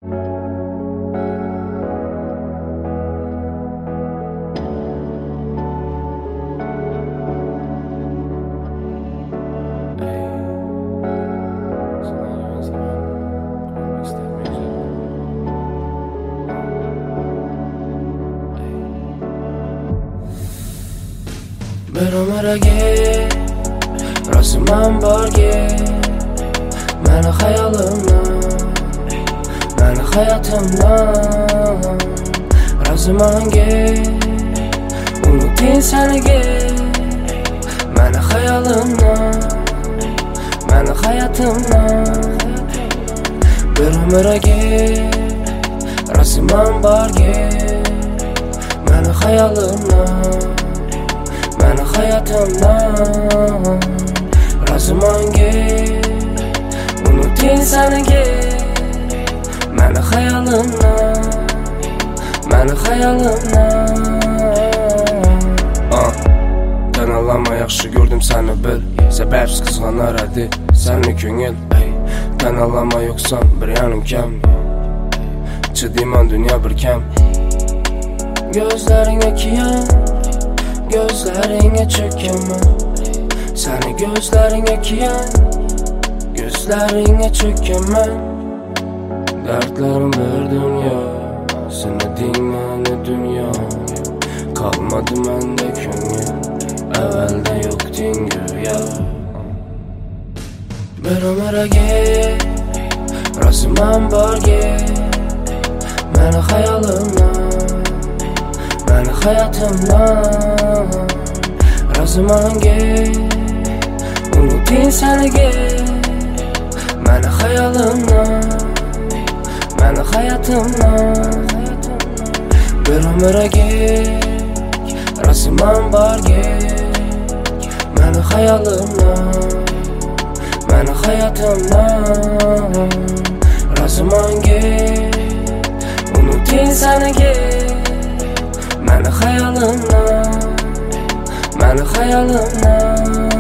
Bir umrga rasman borga meni hayolimdan, meni hayotimdan razmonga unuting saniga meni hayolimdan, meni hayotimdan. Bir umrga rasman borga meni hayolimdan, meni hayotimdan razmonga unuting saniga meni hayolimdan, meni hayolimdan. Tan olama yaxshi ko'rdim seni bil, sababsiz qizg'anar edi seni ko'ngil. Tan olama yo'qsan bir yonim kam, chidayman dunyo bir kam. Gözlerin okean, gözlerine çökemem. Seni gözlerin okean, gözlerine çökemem. Dertlerim bir dünya, seni dinlene dünya. Kalmadı mende köngül, evvelde yoktun güya. Bir ömrge, rasman borge meni hayolimdan, meni hayotimdan razmonga unuting saniga meni hayolimdan, meni hayotimdan. Bir umrga rasman borga meni hayolimdan, meni hayotimdan razmonga unuting saniga meni hayolimdan, meni hayolimdan.